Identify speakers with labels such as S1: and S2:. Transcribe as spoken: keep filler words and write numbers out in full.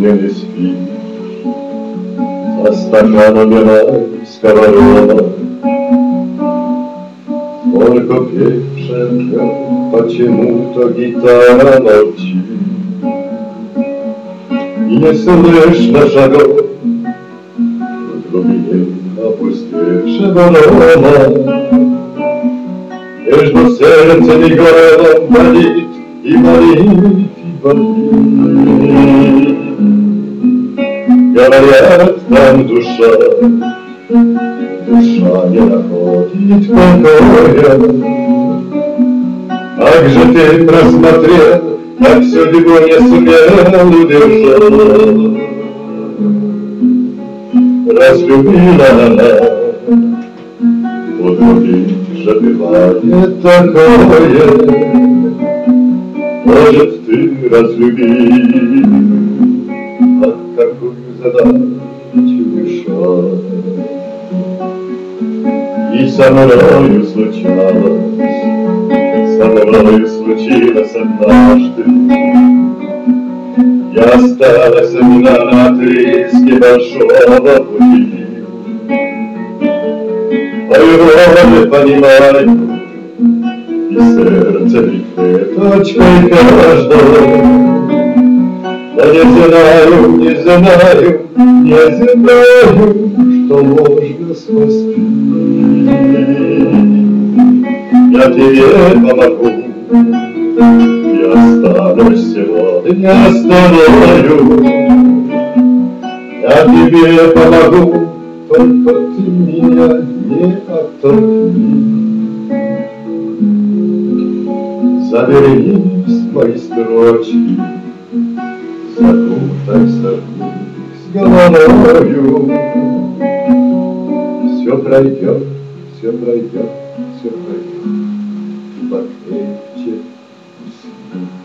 S1: мне не спишь, за стаканом вина сковородок. Сколько певших, почему-то гитара молчит, и не слышно шагов в глубине опустевшего дома. Между сердцем и горлом болит, и болит, и болит. Говорят, там душа, душа не находит покоя. Как же ты просмотрел, как судьбу не сумел удержать. Разлюбила она, у других же бывает такое. Может, ты разлюбил, а какую задачу решать. И со мною случалось, со мною случилось однажды. Я осталась одна на отрезке большого пути. По-иронии понимаю, и сердце ведь точкой каждого. Но не знаю, не знаю, не знаю, что можно спасти. Я тебе помогу, я останусь сегодня с тобою. Я тебе помогу, только ты меня не оттолкни. Завернись в мои строчки, закутайся в них с головою. Все пройдет, все пройдет, все пройдет, покрепче усни.